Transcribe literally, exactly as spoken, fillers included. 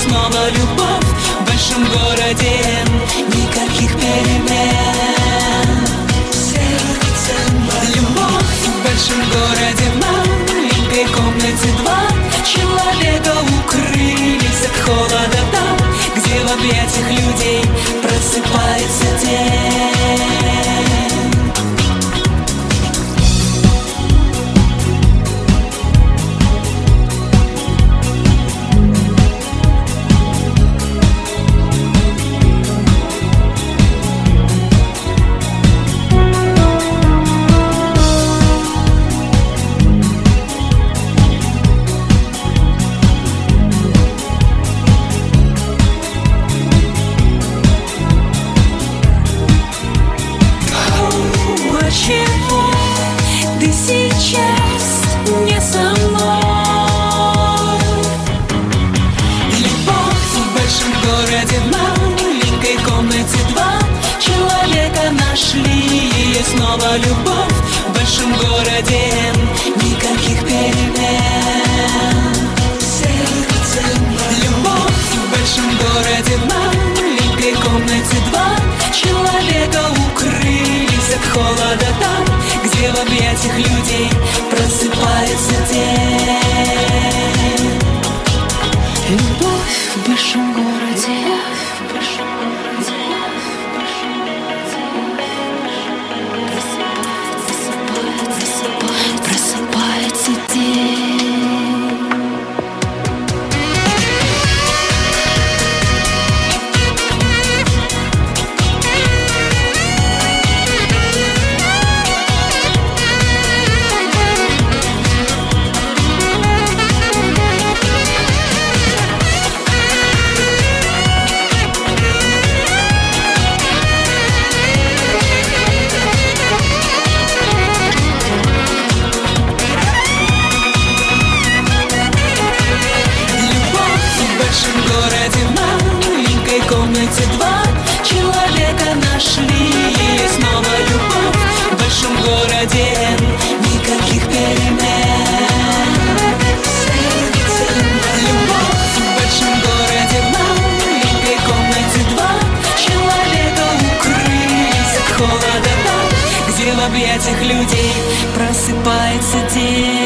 снова любовь. В большом городе никаких перемен. Сердце, любовь в большом городе, в маленькой комнате два человека укрылись от холода там, где в объятиях людей просыпается день. Ты сейчас не со мной. Любовь в большом городе, в маленькой комнате два человека нашли ее снова любовь. В большом городе никаких перемен. Сердце, любовь в большом городе, в маленькой комнате два человека укрылись от холода там, где в объятиях людей просыпается день. Любовь в большом городе, в большом городе, в большом городе просыпается, просыпается день. Комнате два человека нашли ее снова любовь. В большом городе никаких перемен. Сердце, любовь в большом городе, в маленькой комнате два человека укрылись от холода там, где в объятиях людей просыпается день.